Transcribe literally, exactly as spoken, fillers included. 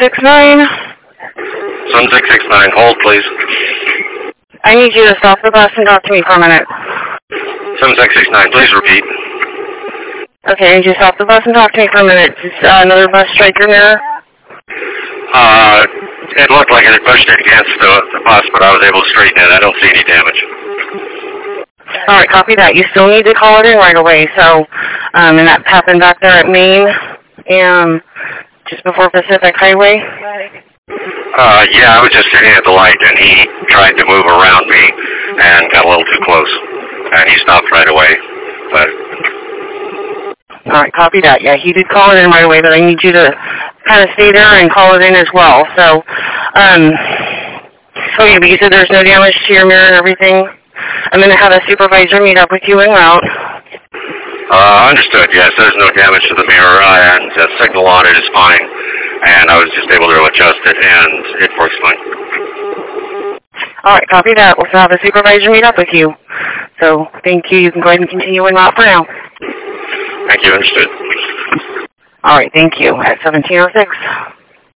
six nine. seven six six nine, hold please. I need you to stop the bus and talk to me for a minute. seven six six nine, please repeat. Okay, I need you to stop the bus and talk to me for a minute. Is uh, another bus strike your mirror? Uh, it looked like it had pushed it against the, the bus, but I was able to straighten it. I don't see any damage. All right, copy that. You still need to call it in right away. So, um, and that happened back there at Main, um, just before Pacific Highway. Uh, yeah, I was just sitting at the light, and he tried to move around me and got a little too close, and he stopped right away. But all right, copy that. Yeah, he did call it in right away, but I need you to kind of stay there and call it in as well. So, um, oh yeah, but you said there's no damage to your mirror and everything. I'm going to have a supervisor meet up with you en route. Uh, understood, yes, there's no damage to the mirror, uh, and the signal on it is fine, and I was just able to adjust it, and it works fine. All right, copy that. We'll have a supervisor meet up with you. So, thank you. You can go ahead and continue en route for now. Thank you, understood. All right, thank you. At seventeen oh six.